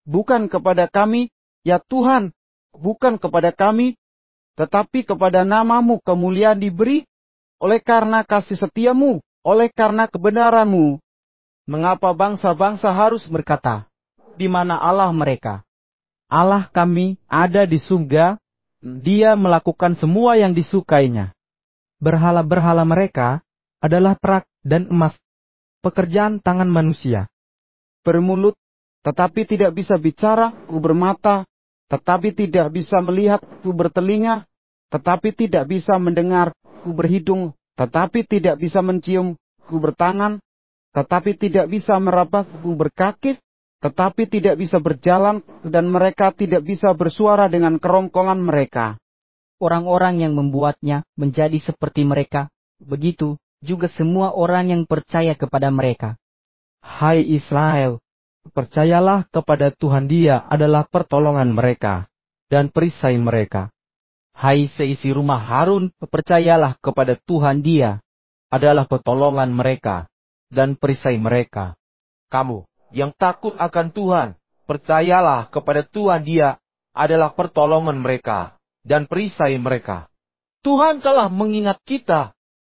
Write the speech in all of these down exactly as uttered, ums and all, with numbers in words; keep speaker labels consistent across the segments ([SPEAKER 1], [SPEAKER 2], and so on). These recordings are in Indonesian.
[SPEAKER 1] bukan kepada kami, ya Tuhan, bukan kepada kami, tetapi kepada nama-Mu kemuliaan diberi, oleh karena kasih setiamu, oleh karena kebenaran-Mu.
[SPEAKER 2] Mengapa bangsa-bangsa harus berkata, di mana Allah mereka? Allah kami ada di surga, Dia melakukan semua yang disukainya. Berhala-berhala mereka adalah perak dan emas, pekerjaan tangan manusia.
[SPEAKER 1] Bermulut, tetapi tidak bisa bicara, ku bermata, tetapi tidak bisa melihat, ku bertelinga, tetapi tidak bisa mendengar, ku berhidung, tetapi tidak bisa mencium, ku bertangan, tetapi tidak bisa meraba, ku berkaki, tetapi tidak bisa berjalan, dan mereka tidak bisa bersuara dengan kerongkongan mereka.
[SPEAKER 3] Orang-orang yang membuatnya menjadi seperti mereka, begitu juga semua orang yang percaya kepada mereka.
[SPEAKER 2] Hai Israel, percayalah kepada Tuhan, Dia adalah pertolongan mereka dan perisai mereka. Hai seisi rumah Harun, percayalah kepada Tuhan, Dia adalah pertolongan mereka dan perisai mereka.
[SPEAKER 4] Kamu yang takut akan Tuhan, percayalah kepada Tuhan, Dia adalah pertolongan mereka dan perisai mereka. Tuhan telah mengingat kita.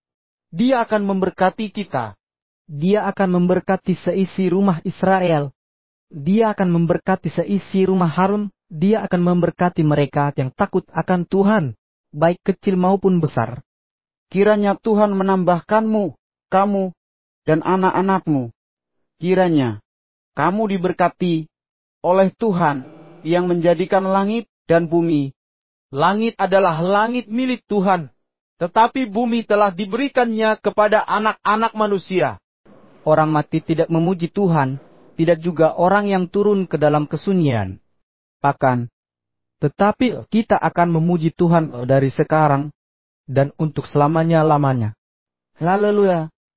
[SPEAKER 4] Dia akan memberkati kita.
[SPEAKER 3] Dia akan memberkati seisi rumah Israel. Dia akan memberkati seisi rumah Harun. Dia akan memberkati mereka yang takut akan Tuhan, baik kecil maupun besar.
[SPEAKER 1] Kiranya Tuhan menambahkanmu, kamu, dan anak-anakmu. Kiranya kamu diberkati oleh Tuhan yang menjadikan langit dan bumi.
[SPEAKER 4] Langit adalah langit milik Tuhan, tetapi bumi telah diberikannya kepada anak-anak manusia.
[SPEAKER 3] Orang mati tidak memuji Tuhan, tidak juga orang yang turun ke dalam kesunyian. Bahkan, tetapi kita akan memuji Tuhan dari sekarang dan untuk selamanya-lamanya. Haleluya.